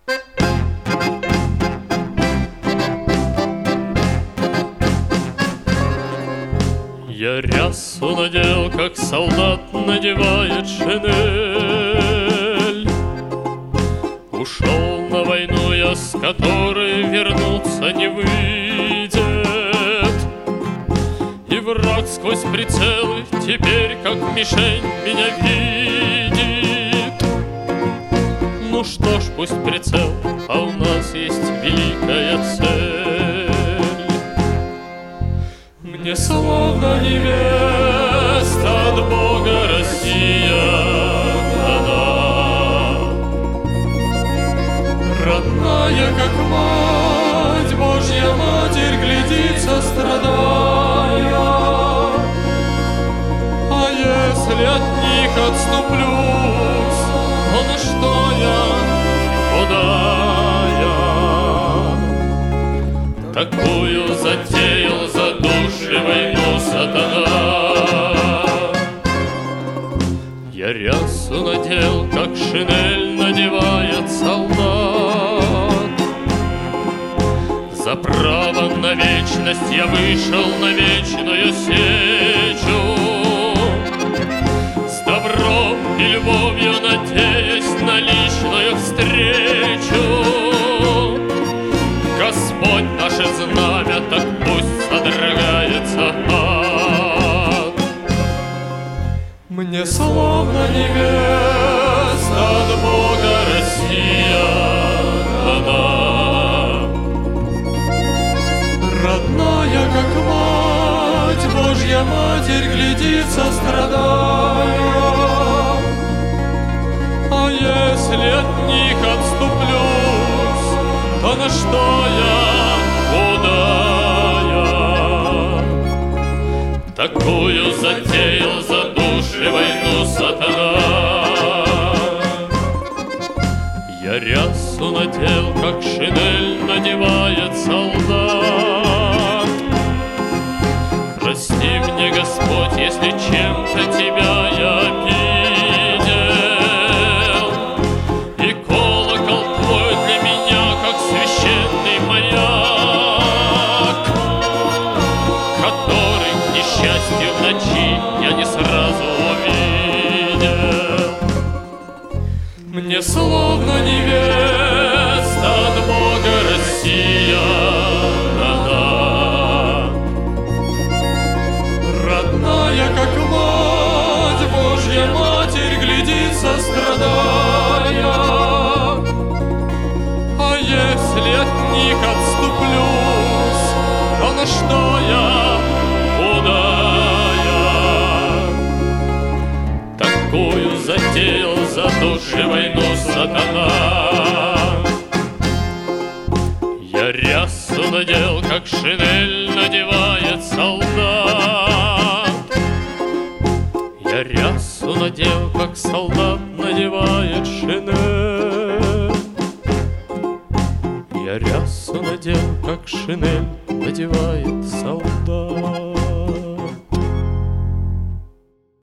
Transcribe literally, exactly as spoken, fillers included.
Я рясу надел, как солдат надевает шинель. Ушел на войну я, с которой вернуться не выйдет. И враг сквозь прицелы теперь, как мишень, меня видит. Ну что ж, пусть прицел, а у нас есть великая цель. Мне словно невеста от Бога Россия дана, родная, как мать, Божья Матерь, глядит сострадая. А если от них отступлюсь, то на что я, куда я? Такую затеял за души войну сатана. Я рясу надел, как шинель надевает солдат. За право на вечность я вышел на вечную сечу. С добром и любовью надеясь на личную встречу. Господь наше знамя, так пусть содрогается ад. Мне словно невеста от Бога Россия дана, родная, как мать, Божья Матерь, глядит сострадая. А если от них отступлюсь, то на что я, куда я? Такую затеял за души войну сатана. Я рясу надел, как шинель надевает солдат. Прости мне, Господь, если чем-то тебя я обидел. И колокол твой для меня, как священный маяк, который, к несчастью, в ночи я не сразу увидел. Мне словно невеста от Бога Россия дана, родная, как мать, Божья Матерь, глядит сострадая. А если от них отступлюсь, то на что я, куда я? Такую затеял за души войну сатана. Я рясу надел, как шинель надевает солдат. Я рясу надел, как солдат надевает шинель. Я рясу надел, как шинель надевает